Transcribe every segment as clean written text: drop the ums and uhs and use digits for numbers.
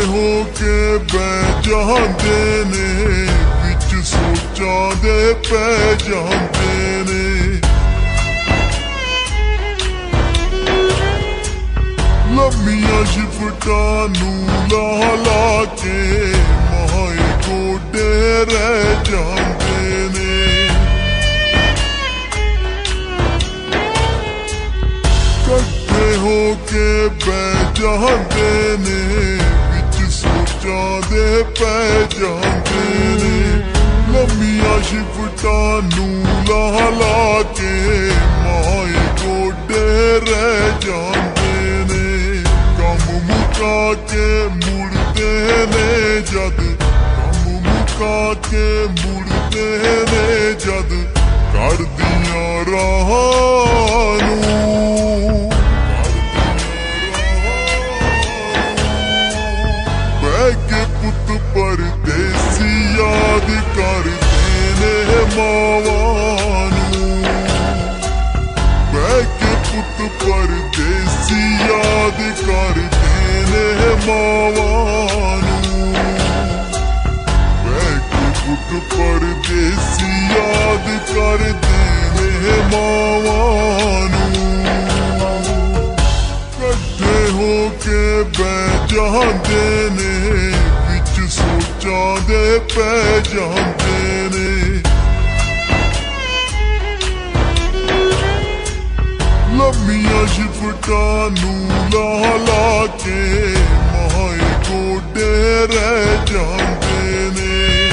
हो के बह जाते ने विच सोचां दे पै जाते ने। लम्मियां शिफटां नूं ला ला के माए गोडे रह जाते ने। कट्ठे हो के बह जाते ने विच सोचां दे पै जाते ने। लम्मियां शिफटां नूं ला ला के माए गोडे रह जाते ने। कम मुका के मुड़ते ने जद, कम मुका के मुड़ते ने जद कर दियां राहां नूं। बह के पुत परदेसी याद करते ने मावां नूं। बह के पुत परदेसी याद करते ने मावां नूं। बह के पुत परदेसी याद करते ने मावां नूं। कट्ठे हो के बह जाते ने विच सोचां दे पै जाते ने। लम्मियां शिफटां नूं ला ला के माए गोडे रह जाते ने।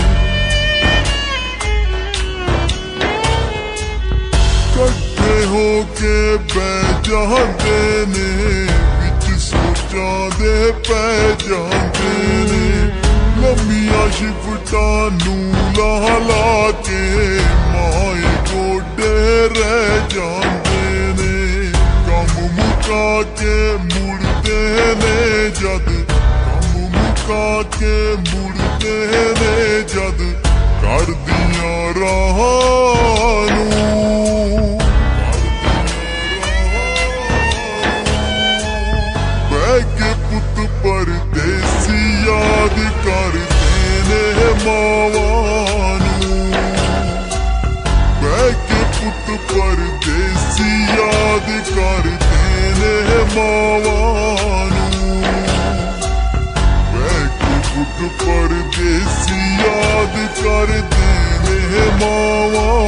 कट्ठे हो के बह जाते ने विच सोचां दे पै जाते ने। लम्मियां शिफटां नूं ला ला के माए गोडे रह जाते ने। कम मुका के मुड़ते ने जद, कम मुका के मुड़ते ने जद कर दियां राहां नूं। बह के पुत परदेसी याद करते ने मावां नूं। बह के पुत परदेसी याद करते ने मावां नूं। बह के पुत परदेसी याद करते ने मावां